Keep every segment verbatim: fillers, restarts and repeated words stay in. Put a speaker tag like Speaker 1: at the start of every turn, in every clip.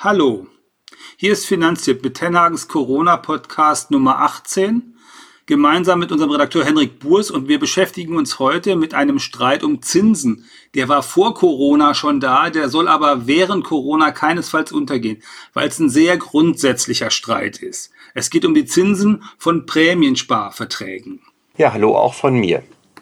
Speaker 1: Hallo, hier ist Finanztipp mit Tenhagens Corona-Podcast Nummer achtzehn, gemeinsam mit unserem Redakteur Henrik Burs, und wir beschäftigen uns heute mit einem Streit um Zinsen. Der war vor Corona schon da, der soll aber während Corona keinesfalls untergehen, weil es ein sehr grundsätzlicher Streit ist. Es geht um die Zinsen von Prämiensparverträgen.
Speaker 2: Ja, hallo auch von mir.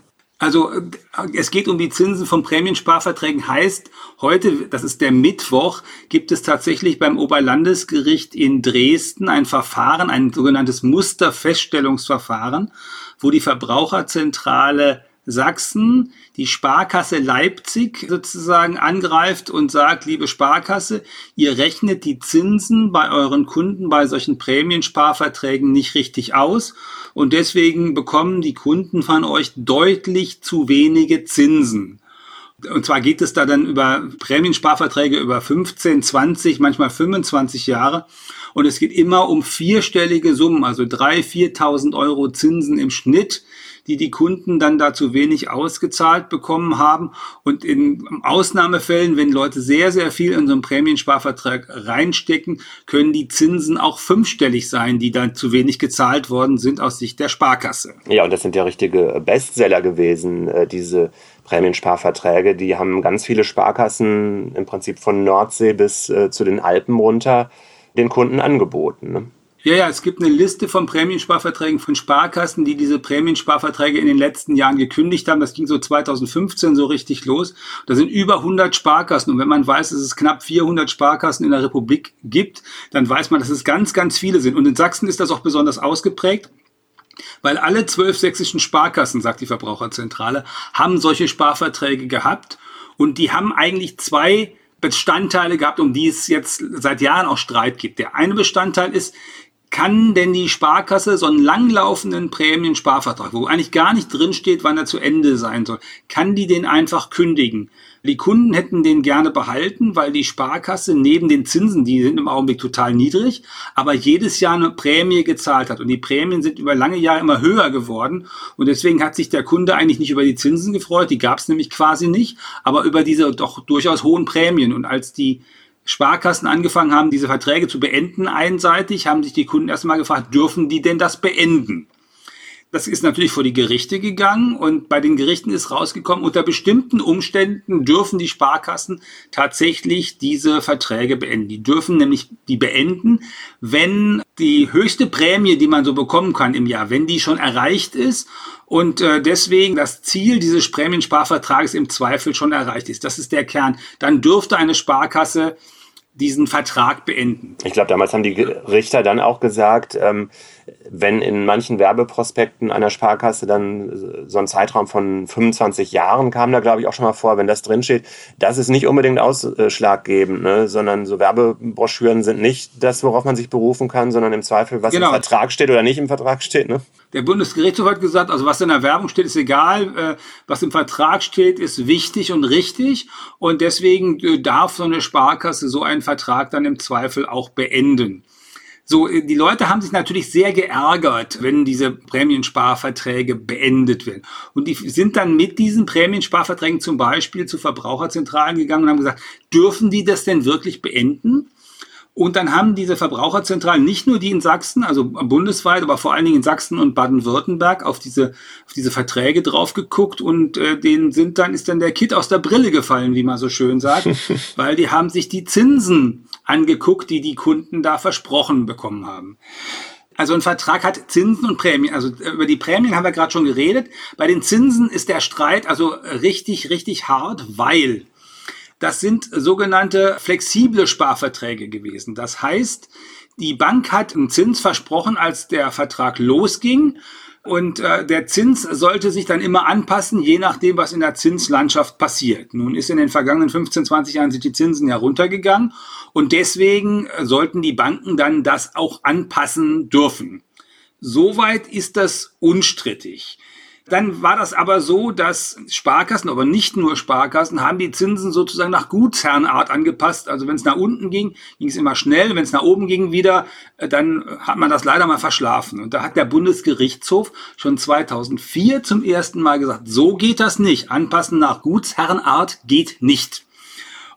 Speaker 1: Also es geht um die Zinsen von Prämiensparverträgen, heißt heute, das ist der Mittwoch, gibt es tatsächlich beim Oberlandesgericht in Dresden ein Verfahren, ein sogenanntes Musterfeststellungsverfahren, wo die Verbraucherzentrale Sachsen die Sparkasse Leipzig sozusagen angreift und sagt, liebe Sparkasse, ihr rechnet die Zinsen bei euren Kunden bei solchen Prämiensparverträgen nicht richtig aus und deswegen bekommen die Kunden von euch deutlich zu wenige Zinsen. Und zwar geht es da dann über Prämiensparverträge über fünfzehn, zwanzig, manchmal fünfundzwanzig Jahre. Und es geht immer um vierstellige Summen, also dreitausend, viertausend Euro Zinsen im Schnitt, die die Kunden dann da zu wenig ausgezahlt bekommen haben. Und in Ausnahmefällen, wenn Leute sehr, sehr viel in so einen Prämiensparvertrag reinstecken, können die Zinsen auch fünfstellig sein, die dann zu wenig gezahlt worden sind aus Sicht der Sparkasse.
Speaker 2: Ja, und das sind ja richtige Bestseller gewesen, diese Prämiensparverträge. Die haben ganz viele Sparkassen im Prinzip von Nordsee bis äh, zu den Alpen runter den Kunden angeboten, ne?
Speaker 1: Ja, ja, es gibt eine Liste von Prämiensparverträgen von Sparkassen, die diese Prämiensparverträge in den letzten Jahren gekündigt haben. Das ging so zweitausendfünfzehn so richtig los. Da sind über hundert Sparkassen. Und wenn man weiß, dass es knapp vierhundert Sparkassen in der Republik gibt, dann weiß man, dass es ganz, ganz viele sind. Und in Sachsen ist das auch besonders ausgeprägt, weil alle zwölf sächsischen Sparkassen, sagt die Verbraucherzentrale, haben solche Sparverträge gehabt. Und die haben eigentlich zwei Bestandteile gehabt, um die es jetzt seit Jahren auch Streit gibt. Der eine Bestandteil ist, kann denn die Sparkasse so einen langlaufenden Prämiensparvertrag, wo eigentlich gar nicht drinsteht, wann er zu Ende sein soll, kann die den einfach kündigen? Die Kunden hätten den gerne behalten, weil die Sparkasse neben den Zinsen, die sind im Augenblick total niedrig, aber jedes Jahr eine Prämie gezahlt hat. Und die Prämien sind über lange Jahre immer höher geworden. Und deswegen hat sich der Kunde eigentlich nicht über die Zinsen gefreut, die gab es nämlich quasi nicht, aber über diese doch durchaus hohen Prämien. Und als die Sparkassen angefangen haben, diese Verträge zu beenden einseitig, haben sich die Kunden erstmal gefragt, dürfen die denn das beenden? Das ist natürlich vor die Gerichte gegangen und bei den Gerichten ist rausgekommen, unter bestimmten Umständen dürfen die Sparkassen tatsächlich diese Verträge beenden. Die dürfen nämlich die beenden, wenn die höchste Prämie, die man so bekommen kann im Jahr, wenn die schon erreicht ist und äh, deswegen das Ziel dieses Prämiensparvertrages im Zweifel schon erreicht ist. Das ist der Kern. Dann dürfte eine Sparkasse diesen Vertrag beenden.
Speaker 2: Ich glaube, damals haben die Richter dann auch gesagt, ähm, wenn in manchen Werbeprospekten einer Sparkasse dann so ein Zeitraum von fünfundzwanzig Jahren kam da, glaube ich, auch schon mal vor, wenn das drinsteht, das ist nicht unbedingt ausschlaggebend, ne? Sondern so Werbebroschüren sind nicht das, worauf man sich berufen kann, sondern im Zweifel, was genau im Vertrag steht oder nicht im Vertrag steht, ne?
Speaker 1: Der Bundesgerichtshof hat gesagt, also was in der Werbung steht, ist egal, äh, was im Vertrag steht, ist wichtig und richtig und deswegen äh, darf so eine Sparkasse so einen Vertrag dann im Zweifel auch beenden. So, die Leute haben sich natürlich sehr geärgert, wenn diese Prämiensparverträge beendet werden. Und die sind dann mit diesen Prämiensparverträgen zum Beispiel zu Verbraucherzentralen gegangen und haben gesagt, dürfen die das denn wirklich beenden? Und dann haben diese Verbraucherzentralen, nicht nur die in Sachsen, also bundesweit, aber vor allen Dingen in Sachsen und Baden-Württemberg, auf diese, auf diese Verträge drauf geguckt und äh, denen sind dann, ist dann der Kitt aus der Brille gefallen, wie man so schön sagt, weil die haben sich die Zinsen angeguckt, die die Kunden da versprochen bekommen haben. Also ein Vertrag hat Zinsen und Prämien. Also über die Prämien haben wir gerade schon geredet. Bei den Zinsen ist der Streit also richtig, richtig hart, weil das sind sogenannte flexible Sparverträge gewesen. Das heißt, die Bank hat einen Zins versprochen, als der Vertrag losging. Und äh, der Zins sollte sich dann immer anpassen, je nachdem, was in der Zinslandschaft passiert. Nun ist in den vergangenen fünfzehn, zwanzig Jahren sind die Zinsen ja runtergegangen. Und deswegen sollten die Banken dann das auch anpassen dürfen. Soweit ist das unstrittig. Dann war das aber so, dass Sparkassen, aber nicht nur Sparkassen, haben die Zinsen sozusagen nach Gutsherrenart angepasst. Also wenn es nach unten ging, ging es immer schnell. Wenn es nach oben ging wieder, dann hat man das leider mal verschlafen. Und da hat der Bundesgerichtshof schon zweitausendvier zum ersten Mal gesagt, so geht das nicht. Anpassen nach Gutsherrenart geht nicht.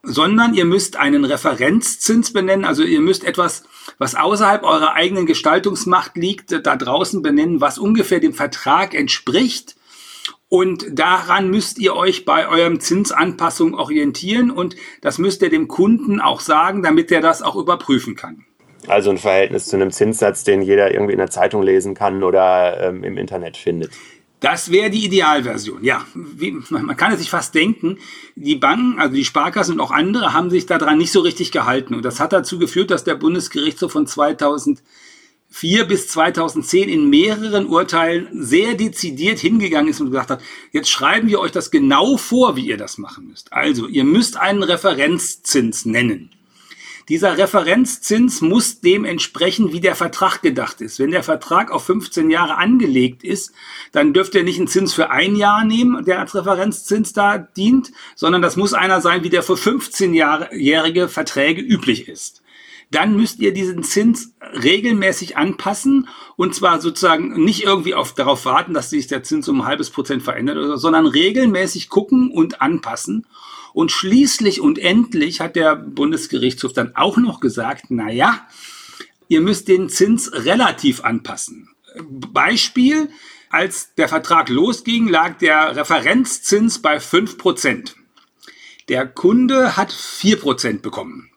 Speaker 1: sondern ihr müsst einen Referenzzins benennen. Also ihr müsst etwas, was außerhalb eurer eigenen Gestaltungsmacht liegt, da draußen benennen, was ungefähr dem Vertrag entspricht. Und daran müsst ihr euch bei eurem Zinsanpassung orientieren und das müsst ihr dem Kunden auch sagen, damit er das auch überprüfen kann.
Speaker 2: Also ein Verhältnis zu einem Zinssatz, den jeder irgendwie in der Zeitung lesen kann oder ähm, im Internet findet.
Speaker 1: Das wäre die Idealversion, ja. Wie, man kann es sich fast denken, die Banken, also die Sparkassen und auch andere, haben sich daran nicht so richtig gehalten. Und das hat dazu geführt, dass der Bundesgerichtshof von zweitausendvier bis zweitausendzehn in mehreren Urteilen sehr dezidiert hingegangen ist und gesagt hat, jetzt schreiben wir euch das genau vor, wie ihr das machen müsst. Also, ihr müsst einen Referenzzins nennen. Dieser Referenzzins muss dem entsprechen, wie der Vertrag gedacht ist. Wenn der Vertrag auf fünfzehn Jahre angelegt ist, dann dürft ihr nicht einen Zins für ein Jahr nehmen, der als Referenzzins da dient, sondern das muss einer sein, wie der für fünfzehnjährige Verträge üblich ist. Dann müsst ihr diesen Zins regelmäßig anpassen und zwar sozusagen nicht irgendwie auf, darauf warten, dass sich der Zins um ein halbes Prozent verändert, oder so, sondern regelmäßig gucken und anpassen. Und schließlich und endlich hat der Bundesgerichtshof dann auch noch gesagt, na ja, ihr müsst den Zins relativ anpassen. Beispiel, als der Vertrag losging, lag der Referenzzins bei fünf Prozent. Der Kunde hat vier Prozent bekommen.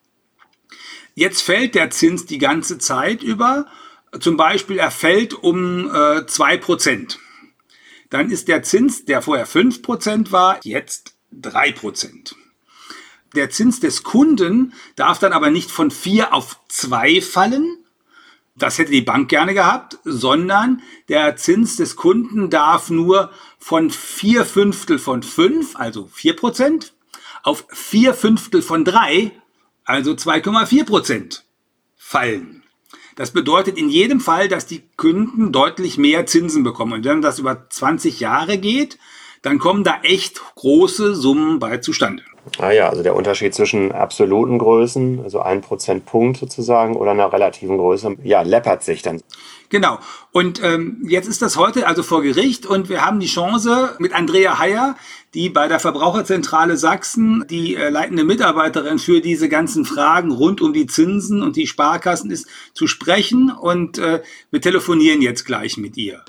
Speaker 1: Jetzt fällt der Zins die ganze Zeit über. Zum Beispiel, er fällt um äh, zwei Prozent. Dann ist der Zins, der vorher fünf Prozent war, jetzt drei Prozent. Der Zins des Kunden darf dann aber nicht von vier auf zwei fallen. Das hätte die Bank gerne gehabt, sondern der Zins des Kunden darf nur von vier Fünftel von fünf, also vier Prozent, auf vier Fünftel von drei, also zwei Komma vier Prozent fallen. Das bedeutet in jedem Fall, dass die Kunden deutlich mehr Zinsen bekommen. Und wenn das über zwanzig Jahre geht, dann kommen da echt große Summen bei zustande.
Speaker 2: Ah ja, also der Unterschied zwischen absoluten Größen, also ein Prozentpunkt sozusagen, oder einer relativen Größe, ja, läppert sich dann.
Speaker 1: Genau. Und ähm, jetzt ist das heute also vor Gericht und wir haben die Chance mit Andrea Heyer, die bei der Verbraucherzentrale Sachsen die äh, leitende Mitarbeiterin für diese ganzen Fragen rund um die Zinsen und die Sparkassen ist, zu sprechen. Und äh, wir telefonieren jetzt gleich mit ihr.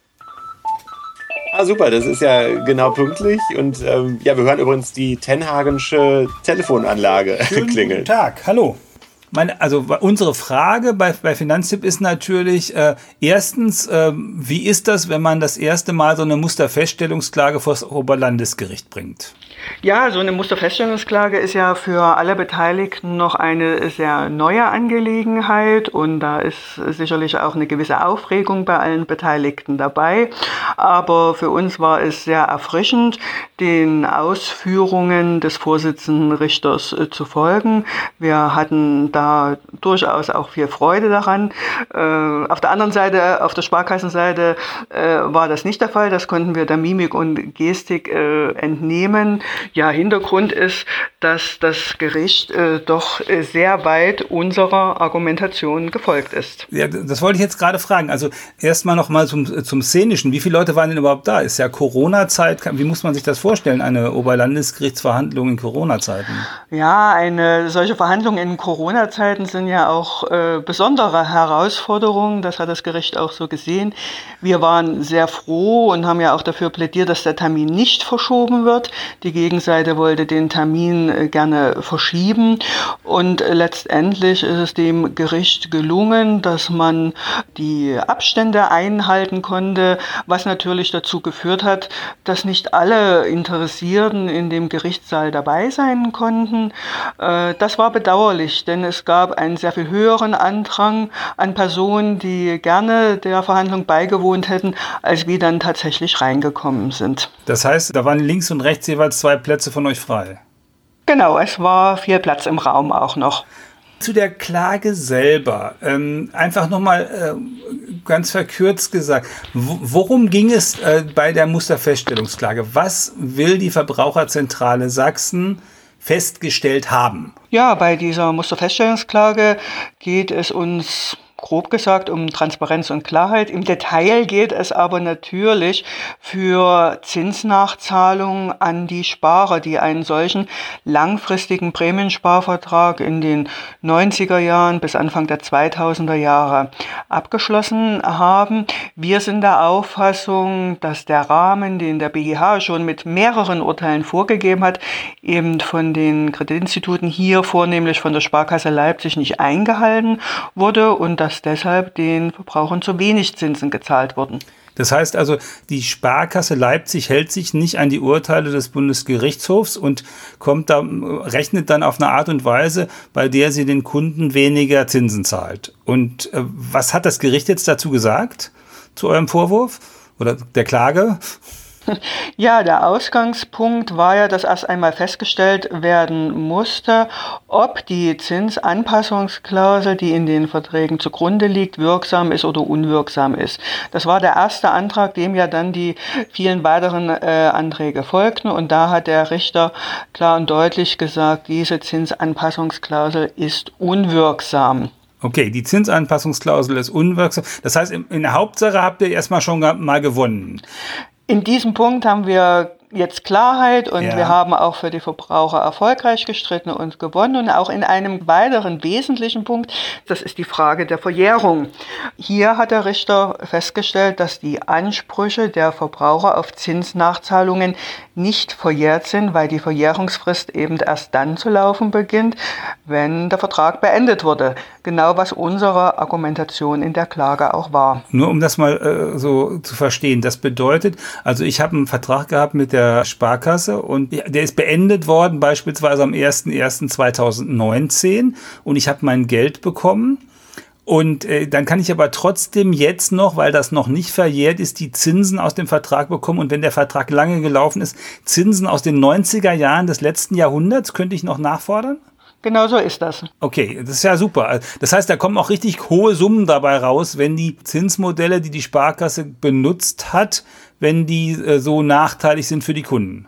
Speaker 2: Ah, super, das ist ja genau pünktlich. Und ähm, ja, wir hören übrigens die Tenhagensche Telefonanlage klingeln.
Speaker 1: Guten Tag, hallo. Meine, also unsere Frage bei, bei Finanztipp ist natürlich, äh, erstens, äh, wie ist das, wenn man das erste Mal so eine Musterfeststellungsklage vor das Oberlandesgericht bringt?
Speaker 3: Ja, so eine Musterfeststellungsklage ist ja für alle Beteiligten noch eine sehr neue Angelegenheit und da ist sicherlich auch eine gewisse Aufregung bei allen Beteiligten dabei. Aber für uns war es sehr erfrischend, den Ausführungen des Vorsitzenden Richters äh, zu folgen. Wir hatten da durchaus auch viel Freude daran. Äh, auf der anderen Seite, auf der Sparkassenseite äh, war das nicht der Fall. Das konnten wir der Mimik und Gestik äh, entnehmen. Ja, Hintergrund ist, dass das Gericht äh, doch äh, sehr weit unserer Argumentation gefolgt ist.
Speaker 1: Ja, das wollte ich jetzt gerade fragen. Also erstmal noch mal zum, zum Szenischen. Wie viele Leute waren denn überhaupt da? Ist ja Corona-Zeit. Wie muss man sich das vorstellen, eine Oberlandesgerichtsverhandlung in Corona-Zeiten?
Speaker 3: Ja, eine solche Verhandlung in Corona-Zeiten sind ja auch äh, besondere Herausforderungen. Das hat das Gericht auch so gesehen. Wir waren sehr froh und haben ja auch dafür plädiert, dass der Termin nicht verschoben wird. Die Gegenseite wollte den Termin äh, gerne verschieben und äh, letztendlich ist es dem Gericht gelungen, dass man die Abstände einhalten konnte, was natürlich dazu geführt hat, dass nicht alle Interessierten in dem Gerichtssaal dabei sein konnten. Äh, das war bedauerlich, denn es gab einen sehr viel höheren Andrang an Personen, die gerne der Verhandlung beigewohnt hätten, als wir dann tatsächlich reingekommen sind.
Speaker 1: Das heißt, da waren links und rechts jeweils zwei Plätze von euch frei?
Speaker 3: Genau, es war viel Platz im Raum auch noch.
Speaker 1: Zu der Klage selber, ähm, einfach nochmal äh, ganz verkürzt gesagt, w- worum ging es äh, bei der Musterfeststellungsklage? Was will die Verbraucherzentrale Sachsen festgestellt haben?
Speaker 3: Ja, bei dieser Musterfeststellungsklage geht es uns grob gesagt um Transparenz und Klarheit. Im Detail geht es aber natürlich für Zinsnachzahlungen an die Sparer, die einen solchen langfristigen Prämiensparvertrag in den neunziger Jahren bis Anfang der zweitausender Jahre abgeschlossen haben. Wir sind der Auffassung, dass der Rahmen, den der B G H schon mit mehreren Urteilen vorgegeben hat, eben von den Kreditinstituten hier, vornehmlich von der Sparkasse Leipzig, nicht eingehalten wurde und dass deshalb den Verbrauchern zu wenig Zinsen gezahlt wurden.
Speaker 1: Das heißt also, die Sparkasse Leipzig hält sich nicht an die Urteile des Bundesgerichtshofs und kommt da, rechnet dann auf eine Art und Weise, bei der sie den Kunden weniger Zinsen zahlt. Und äh, was hat das Gericht jetzt dazu gesagt, zu eurem Vorwurf oder der Klage?
Speaker 3: Ja, der Ausgangspunkt war ja, dass erst einmal festgestellt werden musste, ob die Zinsanpassungsklausel, die in den Verträgen zugrunde liegt, wirksam ist oder unwirksam ist. Das war der erste Antrag, dem ja dann die vielen weiteren äh, Anträge folgten. Und da hat der Richter klar und deutlich gesagt, diese Zinsanpassungsklausel ist unwirksam.
Speaker 1: Okay, die Zinsanpassungsklausel ist unwirksam. Das heißt, in der Hauptsache habt ihr erstmal schon mal gewonnen.
Speaker 3: In diesem Punkt haben wir jetzt Klarheit und
Speaker 1: ja.
Speaker 3: wir haben auch für die Verbraucher erfolgreich gestritten und gewonnen. Und auch in einem weiteren wesentlichen Punkt, das ist die Frage der Verjährung. Hier hat der Richter festgestellt, dass die Ansprüche der Verbraucher auf Zinsnachzahlungen nicht verjährt sind, weil die Verjährungsfrist eben erst dann zu laufen beginnt, wenn der Vertrag beendet wurde. Genau was unsere Argumentation in der Klage auch war.
Speaker 1: Nur um das mal äh, so zu verstehen, das bedeutet, also ich habe einen Vertrag gehabt mit der Sparkasse und der ist beendet worden beispielsweise am erster erster zweitausendneunzehn und ich habe mein Geld bekommen. Und äh, dann kann ich aber trotzdem jetzt noch, weil das noch nicht verjährt ist, die Zinsen aus dem Vertrag bekommen. Und wenn der Vertrag lange gelaufen ist, Zinsen aus den neunziger Jahren des letzten Jahrhunderts, könnte ich noch nachfordern?
Speaker 3: Genau so ist das.
Speaker 1: Okay, das ist ja super. Das heißt, da kommen auch richtig hohe Summen dabei raus, wenn die Zinsmodelle, die die Sparkasse benutzt hat, wenn die äh, so nachteilig sind für die Kunden.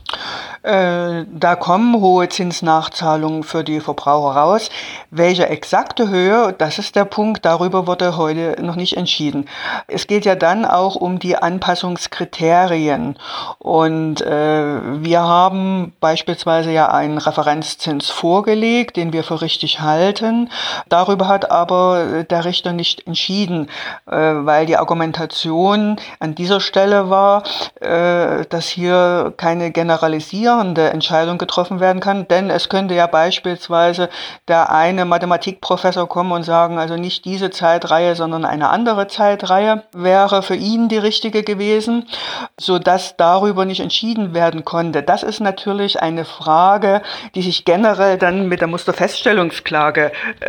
Speaker 3: Äh, da kommen hohe Zinsnachzahlungen für die Verbraucher raus. Welche exakte Höhe, das ist der Punkt, darüber wurde heute noch nicht entschieden. Es geht ja dann auch um die Anpassungskriterien. Und äh, wir haben beispielsweise ja einen Referenzzins vorgelegt, den wir für richtig halten. Darüber hat aber der Richter nicht entschieden, äh, weil die Argumentation an dieser Stelle war, äh, dass hier keine generalisierende Entscheidung getroffen werden kann, denn es könnte ja beispielsweise der eine Mathematikprofessor kommen und sagen, also nicht diese Zeitreihe, sondern eine andere Zeitreihe wäre für ihn die richtige gewesen, sodass darüber nicht entschieden werden konnte. Das ist natürlich eine Frage, die sich generell dann mit der Musterfeststellungsklage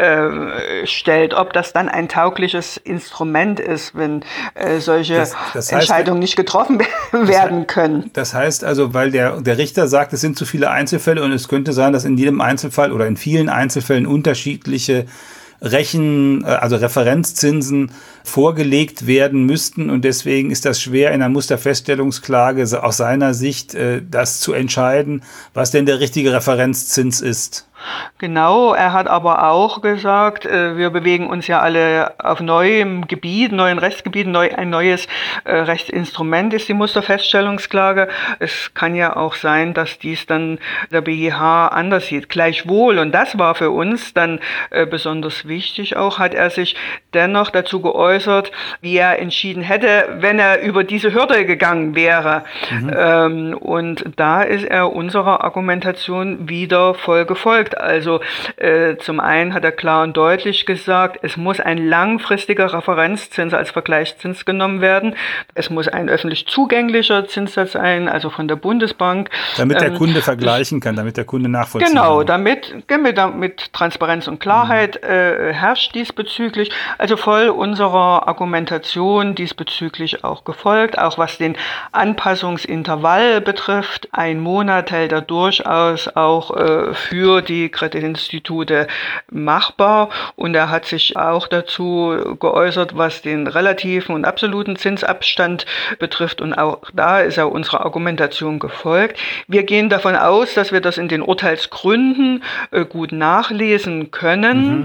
Speaker 3: äh, stellt, ob das dann ein taugliches Instrument ist, wenn äh, solche das, das heißt, Entscheidungen nicht getroffen werden können.
Speaker 1: Das heißt also, weil der, der Richter sagt, es sind zu viele Einzelfälle und es könnte sein, dass in jedem Einzelfall oder in vielen Einzelfällen unterschiedliche Rechen, also Referenzzinsen vorgelegt werden müssten und deswegen ist das schwer in einer Musterfeststellungsklage aus seiner Sicht, das zu entscheiden, was denn der richtige Referenzzins ist.
Speaker 3: Genau, er hat aber auch gesagt, äh, wir bewegen uns ja alle auf neuem Gebiet, neuen Rechtsgebieten, neu, ein neues äh, Rechtsinstrument ist die Musterfeststellungsklage. Es kann ja auch sein, dass dies dann der B G H anders sieht. Gleichwohl, und das war für uns dann äh, besonders wichtig auch, hat er sich dennoch dazu geäußert, wie er entschieden hätte, wenn er über diese Hürde gegangen wäre. Mhm. Ähm, und da ist er unserer Argumentation wieder voll gefolgt. Also äh, zum einen hat er klar und deutlich gesagt, es muss ein langfristiger Referenzzins als Vergleichszins genommen werden. Es muss ein öffentlich zugänglicher Zinssatz sein, also von der Bundesbank.
Speaker 1: Damit der ähm, Kunde vergleichen kann, damit der Kunde nachvollziehen kann.
Speaker 3: Genau, damit, damit, damit Transparenz und Klarheit mhm. äh, herrscht diesbezüglich. Also voll unserer Argumentation diesbezüglich auch gefolgt, auch was den Anpassungsintervall betrifft. Ein Monat hält er durchaus auch äh, für die Kreditinstitute machbar und er hat sich auch dazu geäußert, was den relativen und absoluten Zinsabstand betrifft und auch da ist er unserer Argumentation gefolgt. Wir gehen davon aus, dass wir das in den Urteilsgründen äh, gut nachlesen können. Mhm.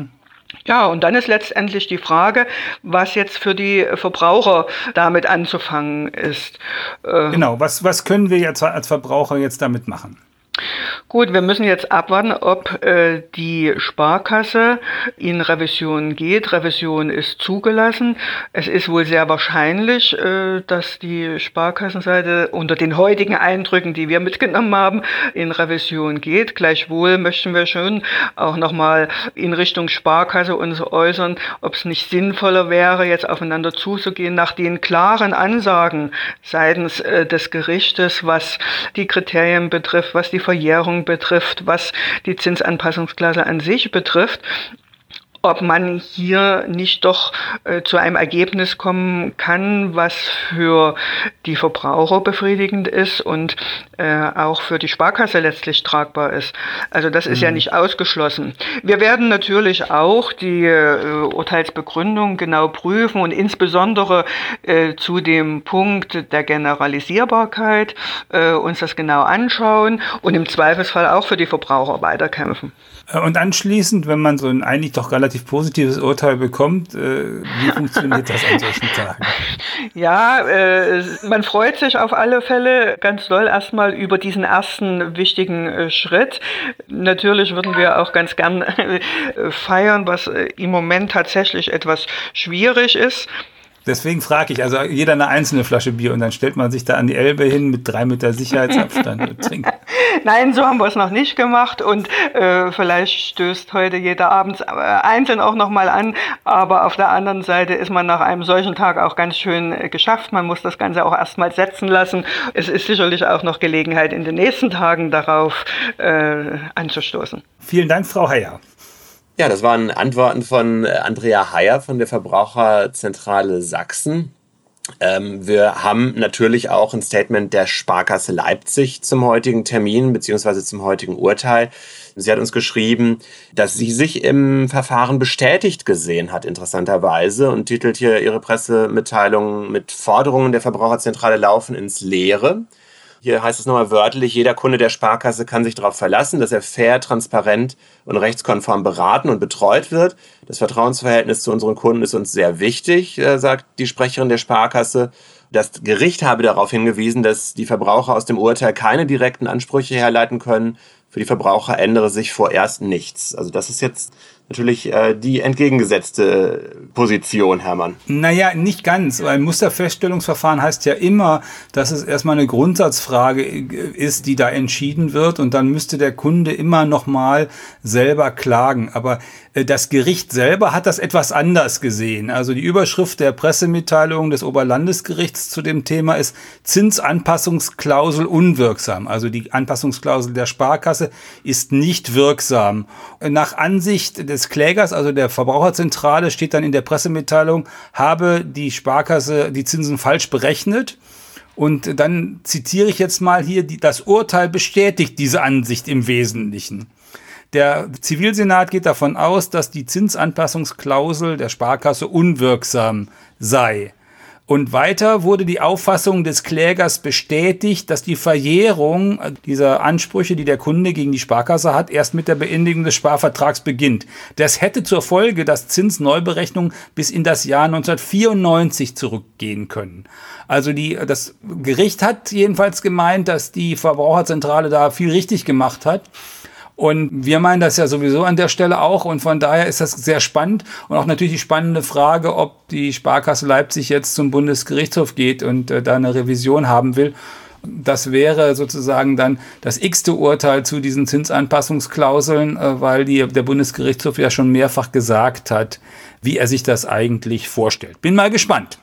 Speaker 3: Ja, und dann ist letztendlich die Frage, was jetzt für die Verbraucher damit anzufangen ist.
Speaker 1: Äh genau, was, was können wir jetzt als Verbraucher jetzt damit machen?
Speaker 3: Gut, wir müssen jetzt abwarten, ob äh, die Sparkasse in Revision geht. Revision ist zugelassen. Es ist wohl sehr wahrscheinlich, äh, dass die Sparkassenseite unter den heutigen Eindrücken, die wir mitgenommen haben, in Revision geht. Gleichwohl möchten wir schon auch nochmal in Richtung Sparkasse uns äußern, ob es nicht sinnvoller wäre, jetzt aufeinander zuzugehen nach den klaren Ansagen seitens äh, des Gerichtes, was die Kriterien betrifft, was die Verjährung betrifft, was die Zinsanpassungsklausel an sich betrifft, ob man hier nicht doch äh, zu einem Ergebnis kommen kann, was für die Verbraucher befriedigend ist und äh, auch für die Sparkasse letztlich tragbar ist. Also das ist mhm. ja nicht ausgeschlossen. Wir werden natürlich auch die äh, Urteilsbegründung genau prüfen und insbesondere äh, zu dem Punkt der Generalisierbarkeit äh, uns das genau anschauen und im Zweifelsfall auch für die Verbraucher weiterkämpfen.
Speaker 1: Und anschließend, wenn man so ein eigentlich doch relativ positives Urteil bekommt, äh, wie funktioniert das an solchen Tagen?
Speaker 3: Ja, äh, man freut sich auf alle Fälle ganz doll erstmal über diesen ersten wichtigen äh, Schritt. Natürlich würden wir auch ganz gern äh, feiern, was äh, im Moment tatsächlich etwas schwierig ist.
Speaker 1: Deswegen frage ich, also jeder eine einzelne Flasche Bier und dann stellt man sich da an die Elbe hin mit drei Meter Sicherheitsabstand und trinkt.
Speaker 3: Nein, so haben wir es noch nicht gemacht und äh, vielleicht stößt heute jeder abends äh, einzeln auch nochmal an, aber auf der anderen Seite ist man nach einem solchen Tag auch ganz schön äh, geschafft. Man muss das Ganze auch erstmal setzen lassen. Es ist sicherlich auch noch Gelegenheit, in den nächsten Tagen darauf äh, anzustoßen.
Speaker 1: Vielen Dank, Frau Heyer.
Speaker 2: Ja, das waren Antworten von Andrea Heyer von der Verbraucherzentrale Sachsen. Ähm, wir haben natürlich auch ein Statement der Sparkasse Leipzig zum heutigen Termin bzw. zum heutigen Urteil. Sie hat uns geschrieben, dass sie sich im Verfahren bestätigt gesehen hat, interessanterweise, und titelt hier ihre Pressemitteilung mit Forderungen der Verbraucherzentrale laufen ins Leere. Hier heißt es nochmal wörtlich, jeder Kunde der Sparkasse kann sich darauf verlassen, dass er fair, transparent und rechtskonform beraten und betreut wird. Das Vertrauensverhältnis zu unseren Kunden ist uns sehr wichtig, sagt die Sprecherin der Sparkasse. Das Gericht habe darauf hingewiesen, dass die Verbraucher aus dem Urteil keine direkten Ansprüche herleiten können. Für die Verbraucher ändere sich vorerst nichts. Also das ist jetzt natürlich äh, die entgegengesetzte Position, Hermann.
Speaker 1: Naja, nicht ganz, weil Musterfeststellungsverfahren heißt ja immer, dass es erstmal eine Grundsatzfrage ist, die da entschieden wird und dann müsste der Kunde immer noch mal selber klagen. Aber äh, das Gericht selber hat das etwas anders gesehen. Also die Überschrift der Pressemitteilung des Oberlandesgerichts zu dem Thema ist Zinsanpassungsklausel unwirksam. Also die Anpassungsklausel der Sparkasse ist nicht wirksam. Nach Ansicht des Klägers, also der Verbraucherzentrale, steht dann in der Pressemitteilung, habe die Sparkasse die Zinsen falsch berechnet. Und dann zitiere ich jetzt mal hier, die, das Urteil bestätigt diese Ansicht im Wesentlichen. Der Zivilsenat geht davon aus, dass die Zinsanpassungsklausel der Sparkasse unwirksam sei. Und weiter wurde die Auffassung des Klägers bestätigt, dass die Verjährung dieser Ansprüche, die der Kunde gegen die Sparkasse hat, erst mit der Beendigung des Sparvertrags beginnt. Das hätte zur Folge, dass Zinsneuberechnungen bis in das Jahr neunzehnhundertvierundneunzig zurückgehen können. Also die, das Gericht hat jedenfalls gemeint, dass die Verbraucherzentrale da viel richtig gemacht hat. Und wir meinen das ja sowieso an der Stelle auch und von daher ist das sehr spannend und auch natürlich die spannende Frage, ob die Sparkasse Leipzig jetzt zum Bundesgerichtshof geht und äh, da eine Revision haben will. Das wäre sozusagen dann das x-te Urteil zu diesen Zinsanpassungsklauseln, äh, weil die, der Bundesgerichtshof ja schon mehrfach gesagt hat, wie er sich das eigentlich vorstellt. Bin mal gespannt.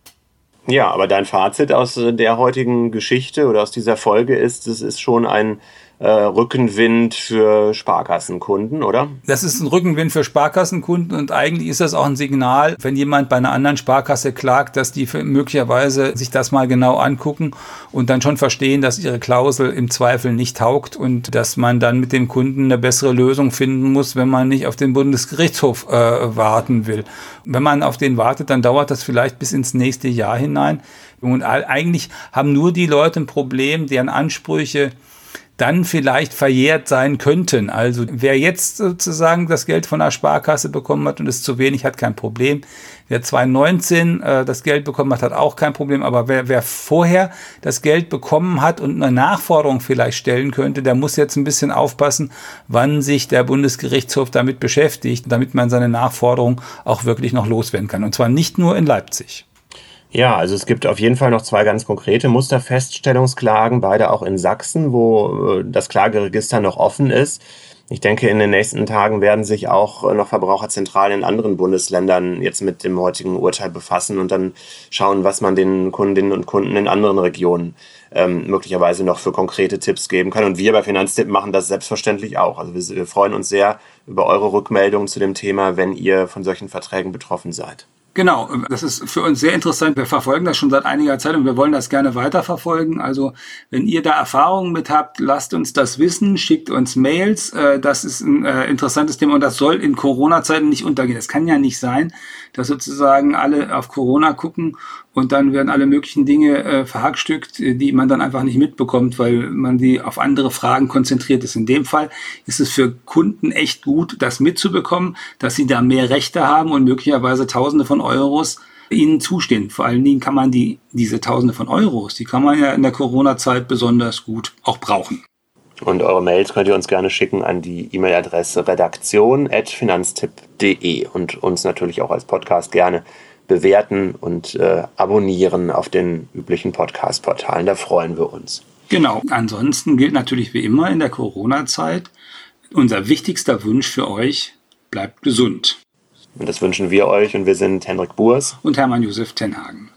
Speaker 2: Ja, aber dein Fazit aus der heutigen Geschichte oder aus dieser Folge ist, es ist schon ein Äh, Rückenwind für Sparkassenkunden, oder?
Speaker 1: Das ist ein Rückenwind für Sparkassenkunden und eigentlich ist das auch ein Signal, wenn jemand bei einer anderen Sparkasse klagt, dass die möglicherweise sich das mal genau angucken und dann schon verstehen, dass ihre Klausel im Zweifel nicht taugt und dass man dann mit dem Kunden eine bessere Lösung finden muss, wenn man nicht auf den Bundesgerichtshof äh, warten will. Wenn man auf den wartet, dann dauert das vielleicht bis ins nächste Jahr hinein. Und eigentlich haben nur die Leute ein Problem, deren Ansprüche dann vielleicht verjährt sein könnten. Also wer jetzt sozusagen das Geld von der Sparkasse bekommen hat und es zu wenig hat, kein Problem. Wer zwanzig neunzehn äh, das Geld bekommen hat, hat auch kein Problem. Aber wer, wer vorher das Geld bekommen hat und eine Nachforderung vielleicht stellen könnte, der muss jetzt ein bisschen aufpassen, wann sich der Bundesgerichtshof damit beschäftigt, damit man seine Nachforderung auch wirklich noch loswerden kann. Und zwar nicht nur in Leipzig.
Speaker 2: Ja, also es gibt auf jeden Fall noch zwei ganz konkrete Musterfeststellungsklagen, beide auch in Sachsen, wo das Klageregister noch offen ist. Ich denke, in den nächsten Tagen werden sich auch noch Verbraucherzentralen in anderen Bundesländern jetzt mit dem heutigen Urteil befassen und dann schauen, was man den Kundinnen und Kunden in anderen Regionen ähm, möglicherweise noch für konkrete Tipps geben kann. Und wir bei Finanztipp machen das selbstverständlich auch. Also wir, wir freuen uns sehr über eure Rückmeldungen zu dem Thema, wenn ihr von solchen Verträgen betroffen seid.
Speaker 1: Genau, das ist für uns sehr interessant. Wir verfolgen das schon seit einiger Zeit und wir wollen das gerne weiterverfolgen. Also wenn ihr da Erfahrungen mit habt, lasst uns das wissen, schickt uns Mails. Das ist ein interessantes Thema und das soll in Corona-Zeiten nicht untergehen. Es kann ja nicht sein, dass sozusagen alle auf Corona gucken und dann werden alle möglichen Dinge äh, verhackstückt, die man dann einfach nicht mitbekommt, weil man die auf andere Fragen konzentriert ist. In dem Fall ist es für Kunden echt gut, das mitzubekommen, dass sie da mehr Rechte haben und möglicherweise Tausende von Euros ihnen zustehen. Vor allen Dingen kann man die diese Tausende von Euros, die kann man ja in der Corona-Zeit besonders gut auch brauchen.
Speaker 2: Und eure Mails könnt ihr uns gerne schicken an die E-Mail-Adresse redaktion at finanztipp punkt de und uns natürlich auch als Podcast gerne bewerten und äh, abonnieren auf den üblichen Podcast-Portalen. Da freuen wir uns.
Speaker 1: Genau. Ansonsten gilt natürlich wie immer in der Corona-Zeit unser wichtigster Wunsch für euch: bleibt gesund.
Speaker 2: Und das wünschen wir euch und wir sind Hendrik Burs
Speaker 1: und Hermann Josef Tenhagen.